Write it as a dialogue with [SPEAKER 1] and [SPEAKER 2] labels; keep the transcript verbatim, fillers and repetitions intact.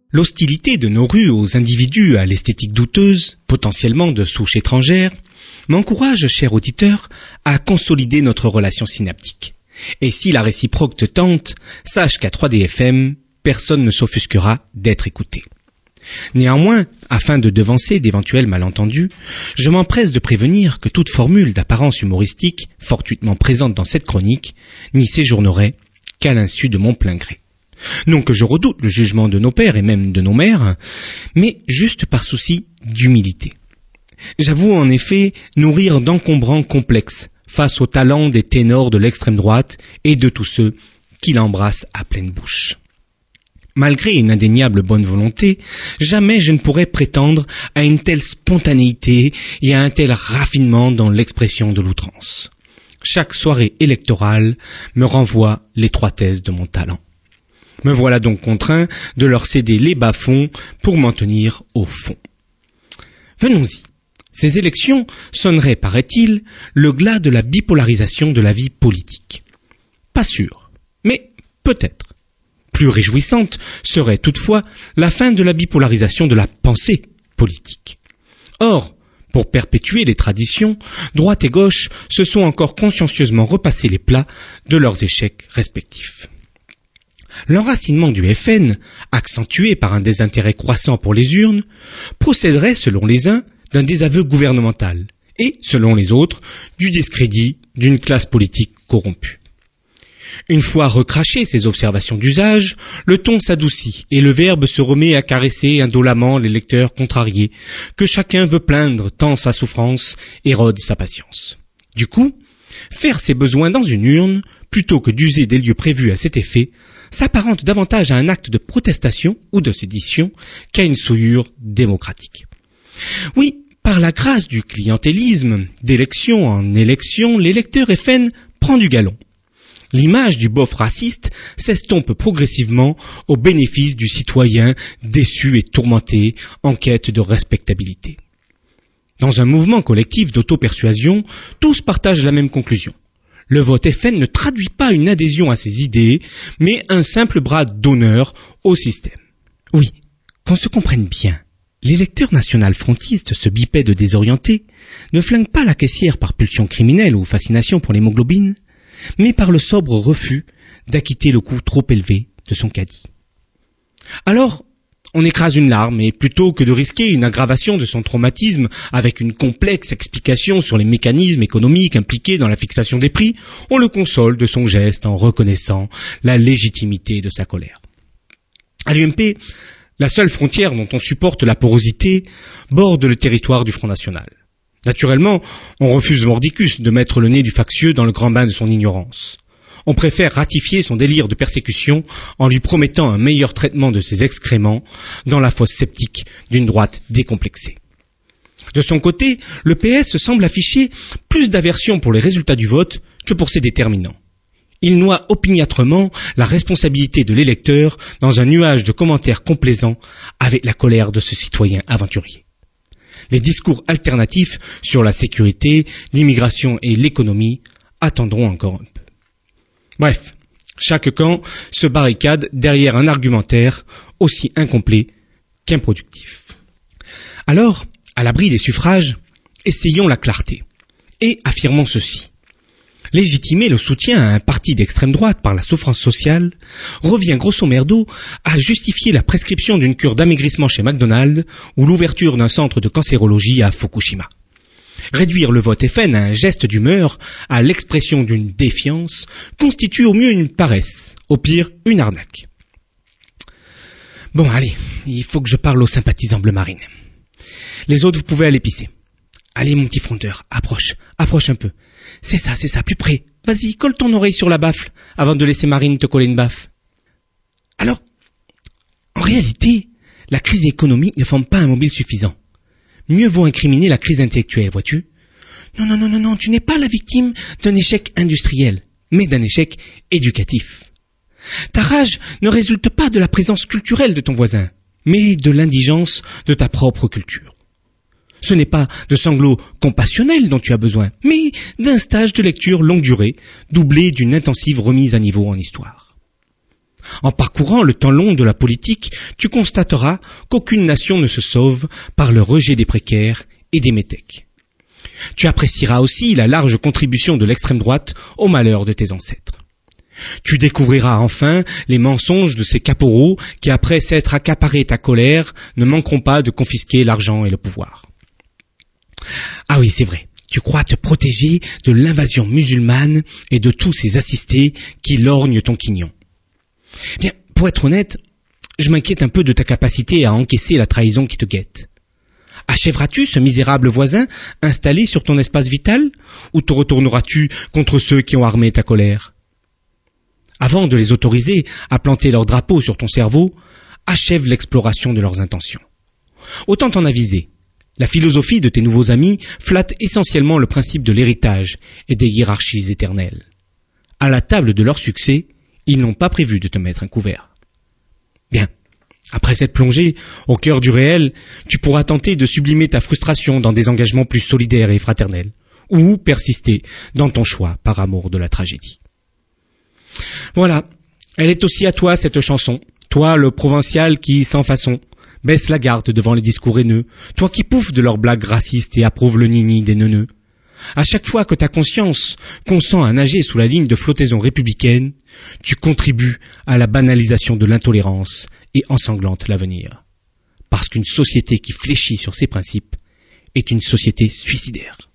[SPEAKER 1] L'hostilité de nos rues aux individus à l'esthétique douteuse, potentiellement de souche étrangère, m'encourage, cher auditeur, à consolider notre relation synaptique. Et si la réciproque te tente, sache qu'à trois D F M, personne ne s'offusquera d'être écouté. Néanmoins, afin de devancer d'éventuels malentendus, je m'empresse de prévenir que toute formule d'apparence humoristique, fortuitement présente dans cette chronique, n'y séjournerait qu'à l'insu de mon plein gré. Non que je redoute le jugement de nos pères et même de nos mères, mais juste par souci d'humilité. J'avoue en effet nourrir d'encombrants complexes face au talent des ténors de l'extrême droite et de tous ceux qui l'embrassent à pleine bouche. Malgré une indéniable bonne volonté, jamais je ne pourrais prétendre à une telle spontanéité et à un tel raffinement dans l'expression de l'outrance. Chaque soirée électorale me renvoie l'étroitesse de mon talent. Me voilà donc contraint de leur céder les bas-fonds pour m'en tenir au fond. Venons-y. Ces élections sonneraient, paraît-il, le glas de la bipolarisation de la vie politique. Pas sûr, mais peut-être. Plus réjouissante serait toutefois la fin de la bipolarisation de la pensée politique. Or, pour perpétuer les traditions, droite et gauche se sont encore consciencieusement repassés les plats de leurs échecs respectifs. L'enracinement du F N, accentué par un désintérêt croissant pour les urnes, procéderait, selon les uns, d'un désaveu gouvernemental et, selon les autres, du discrédit d'une classe politique corrompue. Une fois recrachées ces observations d'usage, le ton s'adoucit et le verbe se remet à caresser indolemment les lecteurs contrariés, que chacun veut plaindre tant sa souffrance érode sa patience. Du coup, faire ses besoins dans une urne, plutôt que d'user des lieux prévus à cet effet, s'apparente davantage à un acte de protestation ou de sédition qu'à une souillure démocratique. Oui, par la grâce du clientélisme, d'élection en élection, l'électeur F N prend du galon. L'image du bof raciste s'estompe progressivement au bénéfice du citoyen déçu et tourmenté en quête de respectabilité. Dans un mouvement collectif d'auto-persuasion, tous partagent la même conclusion. Le vote F N ne traduit pas une adhésion à ses idées, mais un simple bras d'honneur au système. Oui, qu'on se comprenne bien, l'électeur national frontiste, ce bipède désorienté, ne flingue pas la caissière par pulsion criminelle ou fascination pour l'hémoglobine, mais par le sobre refus d'acquitter le coût trop élevé de son caddie. Alors, on écrase une larme et plutôt que de risquer une aggravation de son traumatisme avec une complexe explication sur les mécanismes économiques impliqués dans la fixation des prix, on le console de son geste en reconnaissant la légitimité de sa colère. À l'U M P, la seule frontière dont on supporte la porosité borde le territoire du Front National. Naturellement, on refuse mordicus de mettre le nez du factieux dans le grand bain de son ignorance. On préfère ratifier son délire de persécution en lui promettant un meilleur traitement de ses excréments dans la fosse sceptique d'une droite décomplexée. De son côté, le P S semble afficher plus d'aversion pour les résultats du vote que pour ses déterminants. Il noie opiniâtrement la responsabilité de l'électeur dans un nuage de commentaires complaisants avec la colère de ce citoyen aventurier. Les discours alternatifs sur la sécurité, l'immigration et l'économie attendront encore un peu. Bref, chaque camp se barricade derrière un argumentaire aussi incomplet qu'improductif. Alors, à l'abri des suffrages, essayons la clarté et affirmons ceci. Légitimer le soutien à un parti d'extrême droite par la souffrance sociale revient grosso merdo à justifier la prescription d'une cure d'amaigrissement chez McDonald's ou l'ouverture d'un centre de cancérologie à Fukushima. Réduire le vote F N à un geste d'humeur, à l'expression d'une défiance, constitue au mieux une paresse, au pire une arnaque. Bon, allez, il faut que je parle aux sympathisants bleu marine. Les autres, vous pouvez aller pisser. Allez, mon petit frondeur, approche, approche un peu. C'est ça, c'est ça, plus près. Vas-y, colle ton oreille sur la baffle avant de laisser Marine te coller une baffe. Alors, en réalité, la crise économique ne forme pas un mobile suffisant. Mieux vaut incriminer la crise intellectuelle, vois-tu? Non, non, non, non, non, tu n'es pas la victime d'un échec industriel, mais d'un échec éducatif. Ta rage ne résulte pas de la présence culturelle de ton voisin, mais de l'indigence de ta propre culture. Ce n'est pas de sanglots compassionnels dont tu as besoin, mais d'un stage de lecture longue durée, doublé d'une intensive remise à niveau en histoire. En parcourant le temps long de la politique, tu constateras qu'aucune nation ne se sauve par le rejet des précaires et des métèques. Tu apprécieras aussi la large contribution de l'extrême droite au malheur de tes ancêtres. Tu découvriras enfin les mensonges de ces caporaux qui, après s'être accaparés ta colère, ne manqueront pas de confisquer l'argent et le pouvoir. Ah oui, c'est vrai, tu crois te protéger de l'invasion musulmane et de tous ces assistés qui lorgnent ton quignon. Bien, pour être honnête, je m'inquiète un peu de ta capacité à encaisser la trahison qui te guette. Achèveras-tu ce misérable voisin installé sur ton espace vital, ou te retourneras-tu contre ceux qui ont armé ta colère? Avant de les autoriser à planter leur drapeau sur ton cerveau, achève l'exploration de leurs intentions. Autant t'en aviser, la philosophie de tes nouveaux amis flatte essentiellement le principe de l'héritage et des hiérarchies éternelles. À la table de leur succès, ils n'ont pas prévu de te mettre un couvert. Bien, après cette plongée au cœur du réel, tu pourras tenter de sublimer ta frustration dans des engagements plus solidaires et fraternels, ou persister dans ton choix par amour de la tragédie. Voilà, elle est aussi à toi cette chanson, toi le provincial qui, sans façon, baisse la garde devant les discours haineux, toi qui pouffes de leurs blagues racistes et approuve le nini des neuneux. À chaque fois que ta conscience consent à nager sous la ligne de flottaison républicaine, tu contribues à la banalisation de l'intolérance et ensanglantes l'avenir. Parce qu'une société qui fléchit sur ses principes est une société suicidaire.